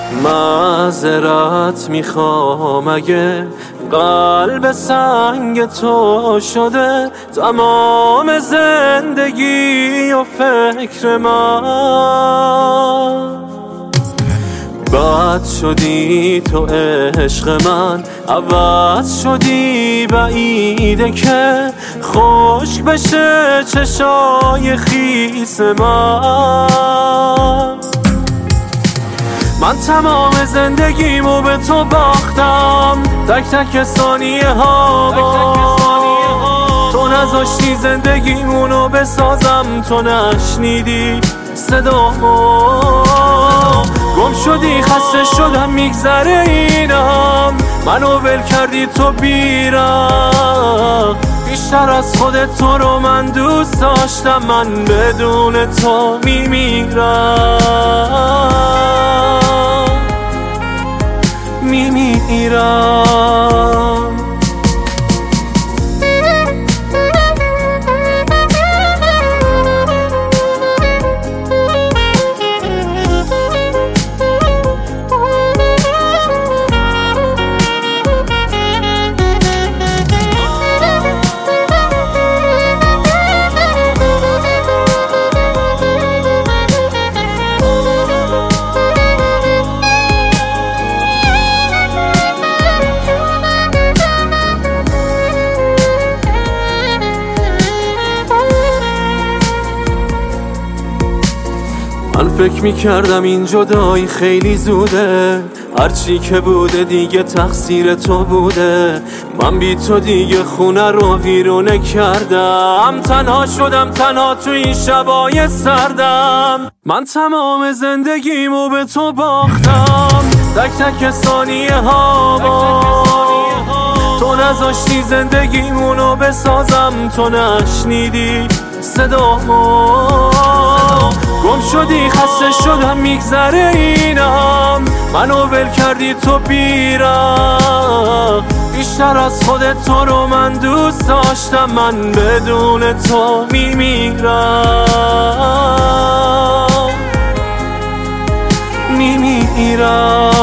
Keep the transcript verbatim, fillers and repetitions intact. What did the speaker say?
معذرت میخوام اگه قلب سنگ تو شده تمام زندگی و فکر من. بد شدی تو عشق من، عوض شدی بعیده که خشک بشه چشای خیس من. من تمام زندگیمو به تو باختم، تک تک ثانیه ها تو نذاشتی زندگیمونو بسازم، تو نشنیدی صدامو. گم شدی خسته شدم میگذره اینم، منو ول کردی تو بیرم. بیشتر از خودت تو رو من دوست داشتم، من بدون تو میمیرم میمیرم. من فکر میکردم این جدایی خیلی زوده، هرچی که بوده دیگه تقصیر تو بوده. من بی تو دیگه خونه رو ویرونه کردم، تنها شدم تنها تو این شبای سردم. من تمام زندگیمو به تو باختم، تک تک ثانیه ها با تو نذاشتی زندگیمونو بسازم، تو نشنیدی صدامو. گم شدی خسته شدم میگذره اینم، منو ول کردی تو بیرم. بیشتر از خودت تو رو من دوست داشتم، من بدون تو میمیرم میمیرم.